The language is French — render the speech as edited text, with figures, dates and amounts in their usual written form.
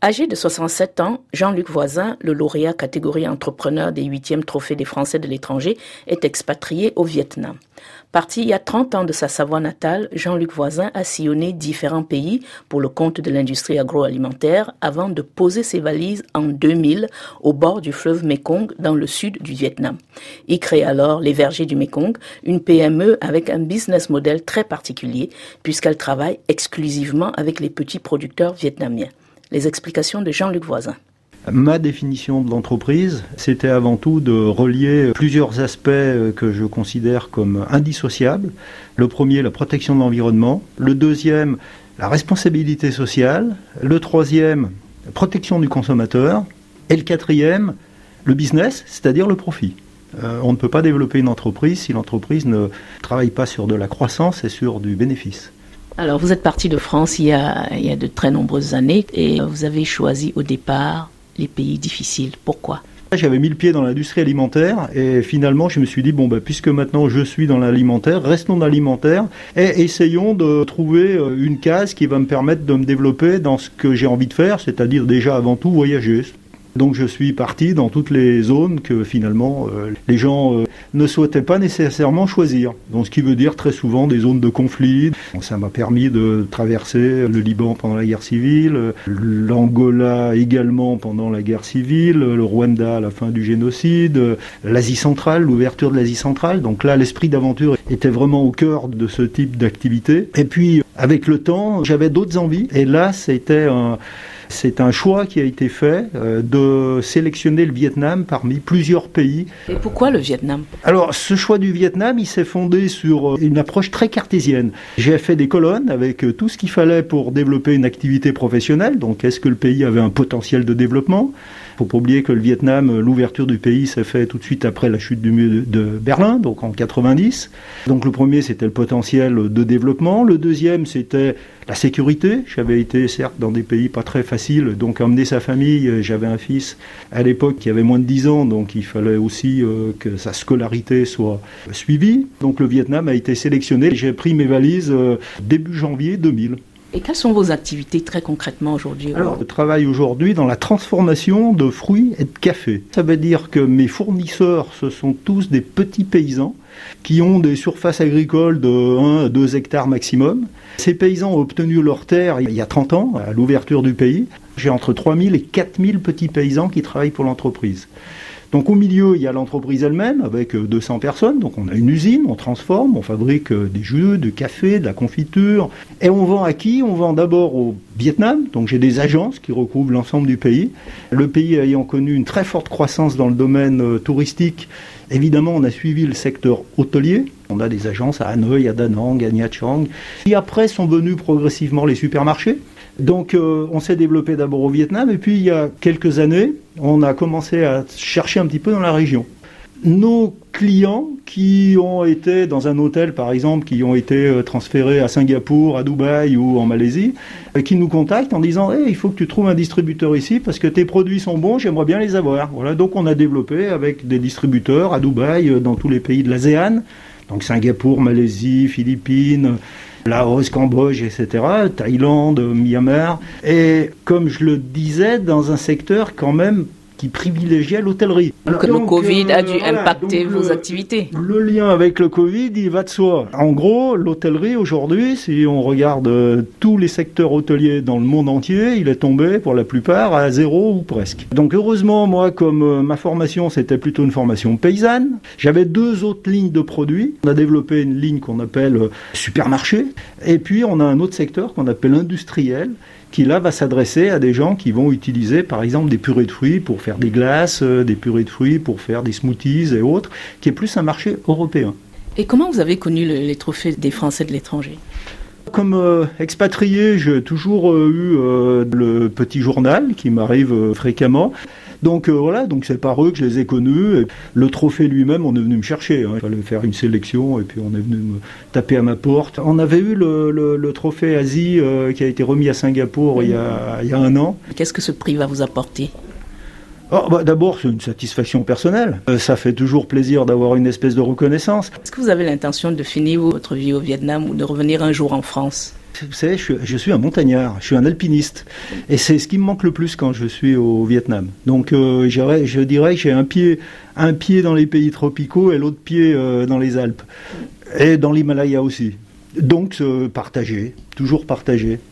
Âgé de 67 ans, Jean-Luc Voisin, le lauréat catégorie entrepreneur des 8e trophées des Français de l'étranger, est expatrié au Vietnam. Parti il y a 30 ans de sa Savoie natale, Jean-Luc Voisin a sillonné différents pays pour le compte de l'industrie agroalimentaire avant de poser ses valises en 2000 au bord du fleuve Mekong dans le sud du Vietnam. Il crée alors les Vergers du Mekong, une PME avec un business model très particulier puisqu'elle travaille exclusivement avec les petits producteurs vietnamiens. Les explications de Jean-Luc Voisin. Ma définition de l'entreprise, c'était avant tout de relier plusieurs aspects que je considère comme indissociables. Le premier, la protection de l'environnement. Le deuxième, la responsabilité sociale. Le troisième, la protection du consommateur. Et le quatrième, le business, c'est-à-dire le profit. On ne peut pas développer une entreprise si l'entreprise ne travaille pas sur de la croissance et sur du bénéfice. Alors, vous êtes parti de France il y a de très nombreuses années et vous avez choisi au départ les pays difficiles. Pourquoi ? J'avais mis le pied dans l'industrie alimentaire et finalement je me suis dit, puisque maintenant je suis dans l'alimentaire, restons dans l'alimentaire et essayons de trouver une case qui va me permettre de me développer dans ce que j'ai envie de faire, c'est-à-dire déjà avant tout voyager. Donc je suis parti dans toutes les zones que finalement les gens ne souhaitaient pas nécessairement choisir. Donc ce qui veut dire très souvent des zones de conflit. Ça m'a permis de traverser le Liban pendant la guerre civile, l'Angola également pendant la guerre civile, le Rwanda à la fin du génocide, l'Asie centrale, l'ouverture de l'Asie centrale. Donc là l'esprit d'aventure était vraiment au cœur de ce type d'activité. Et puis avec le temps j'avais d'autres envies et là c'est un choix qui a été fait de sélectionner le Vietnam parmi plusieurs pays. Et pourquoi le Vietnam ? Alors, ce choix du Vietnam, il s'est fondé sur une approche très cartésienne. J'ai fait des colonnes avec tout ce qu'il fallait pour développer une activité professionnelle. Donc, est-ce que le pays avait un potentiel de développement ? Il ne faut pas oublier que le Vietnam, l'ouverture du pays s'est fait tout de suite après la chute du mur de Berlin, donc en 90. Donc le premier, c'était le potentiel de développement. Le deuxième, c'était la sécurité. J'avais été, certes, dans des pays pas très faciles, donc emmener sa famille. J'avais un fils à l'époque qui avait moins de 10 ans, donc il fallait aussi que sa scolarité soit suivie. Donc le Vietnam a été sélectionné. J'ai pris mes valises début janvier 2000. Et quelles sont vos activités très concrètement aujourd'hui ? Alors, je travaille aujourd'hui dans la transformation de fruits et de café. Ça veut dire que mes fournisseurs, ce sont tous des petits paysans qui ont des surfaces agricoles de 1 à 2 hectares maximum. Ces paysans ont obtenu leur terre il y a 30 ans, à l'ouverture du pays. J'ai entre 3000 et 4000 petits paysans qui travaillent pour l'entreprise. Donc au milieu, il y a l'entreprise elle-même avec 200 personnes. Donc on a une usine, on transforme, on fabrique des jus, du café, de la confiture. Et on vend à qui ? On vend d'abord au Vietnam. Donc j'ai des agences qui recouvrent l'ensemble du pays. Le pays ayant connu une très forte croissance dans le domaine touristique, évidemment on a suivi le secteur hôtelier. On a des agences à Hanoï, à Da Nang, à Nha Trang. Et après sont venus progressivement les supermarchés. Donc on s'est développé d'abord au Vietnam et puis il y a quelques années, on a commencé à chercher un petit peu dans la région. Nos clients qui ont été dans un hôtel par exemple, qui ont été transférés à Singapour, à Dubaï ou en Malaisie, qui nous contactent en disant il faut que tu trouves un distributeur ici parce que tes produits sont bons, j'aimerais bien les avoir. Voilà, donc on a développé avec des distributeurs à Dubaï, dans tous les pays de l'ASEAN, donc Singapour, Malaisie, Philippines, Laos, Cambodge, etc., Thaïlande, Myanmar. Et comme je le disais, dans un secteur quand même qui privilégiait l'hôtellerie. Donc le Covid a dû impacter vos activités. Le lien avec le Covid, il va de soi. En gros, l'hôtellerie aujourd'hui, si on regarde tous les secteurs hôteliers dans le monde entier, il est tombé pour la plupart à zéro ou presque. Donc heureusement, moi, comme ma formation, c'était plutôt une formation paysanne, j'avais 2 autres lignes de produits. On a développé une ligne qu'on appelle supermarché, et puis on a un autre secteur qu'on appelle industriel, qui là va s'adresser à des gens qui vont utiliser par exemple des purées de fruits pour faire des glaces, des purées de fruits pour faire des smoothies et autres, qui est plus un marché européen. Et comment vous avez connu les trophées des Français de l'étranger ? Comme expatrié, j'ai toujours eu le petit journal qui m'arrive fréquemment. Donc voilà, donc c'est par eux que je les ai connus. Et le trophée lui-même, on est venu me chercher. Il fallait faire une sélection et puis on est venu me taper à ma porte. On avait eu le trophée Asie qui a été remis à Singapour il y a 1 an. Qu'est-ce que ce prix va vous apporter ? D'abord, c'est une satisfaction personnelle. Ça fait toujours plaisir d'avoir une espèce de reconnaissance. Est-ce que vous avez l'intention de finir votre vie au Vietnam ou de revenir un jour en France ? Vous savez, je suis un montagnard, je suis un alpiniste. Et c'est ce qui me manque le plus quand je suis au Vietnam. Donc je dirais que j'ai un pied dans les pays tropicaux et l'autre pied dans les Alpes. Et dans l'Himalaya aussi. Donc partager, toujours partager.